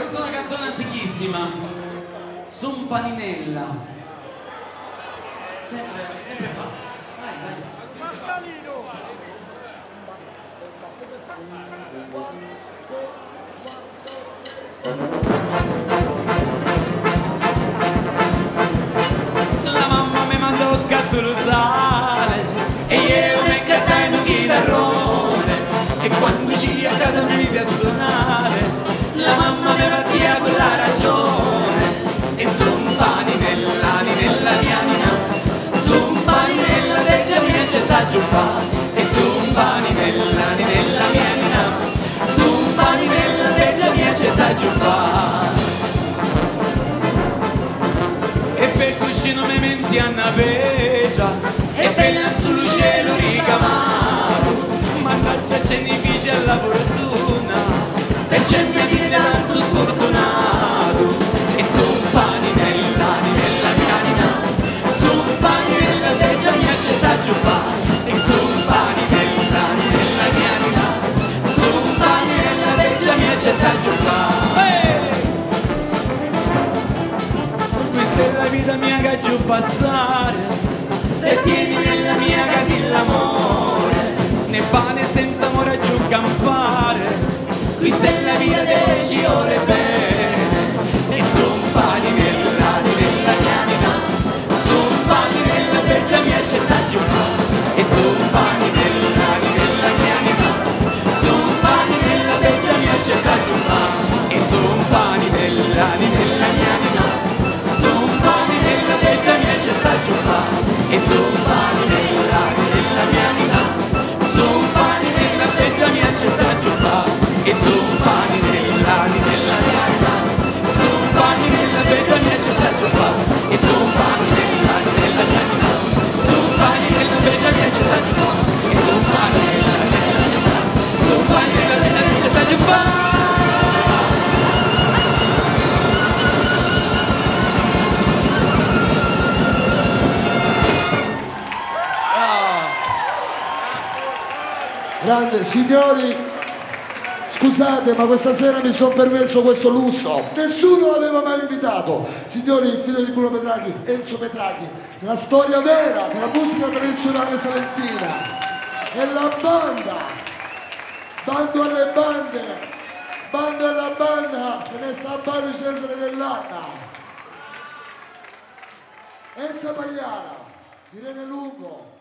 questa è una canzone antichissima. Su un paninella. Sempre fa. Vai, vai. Mascalino! La mamma mi mandò a catturare e io mi cattai in un chitarrone e quando uscì a casa mi misi a suonare. La mamma mi battia con la ragione e su un paninella nella mia nina, su un paninella vecchia mia c'è da giù fa e su un paninella nella mia nina, su un paninella vecchia mia c'è da giù fa. E per cuscino mi menti a navegia e bella sul cielo ricamato, mannaggia ce ne dice alla fortuna e c'è mia dire tanto sfortunato e su un paninella nella mia nina, su un paninella vecchia mia c'è da giù fa e su un paninella nella mia nina, su un paninella vecchia mia c'è da giù fa. Questa è la vita mia che giù passare e tieni nella mia casa l'amore, né pane senza amore giù campare. Questa è la vita che ci vuole bene e su un paninella nella mia nina, su un paninella vecchia mia c'è da giù fa e su un paninella nella mia nina, su un paninella vecchia mia c'è da giù fa e su un paninella nella mia nina, su un paninella vecchia mia c'è da giù fa e su un paninella nella mia nina, su un paninella vecchia mia c'è da giù fa e su un paninella nella mia nina, su un paninella vecchia mia c'è da giù fa e su un paninella nella mia nina, su un paninella vecchia mia c'è da giù fa e su un paninella nella mia nina, su un paninella vecchia mia c'è da giù fa. Grande, signori, scusate ma questa sera mi sono permesso questo lusso, nessuno l'aveva mai invitato. Signori, il figlio di Bruno Petrachi, Enzo Petrachi, la storia vera della musica tradizionale salentina e la banda, bando alle bande, bando alla banda, se ne sta a Bari Cesare dell'Anna, Enza Pagliara, Irene Lungo,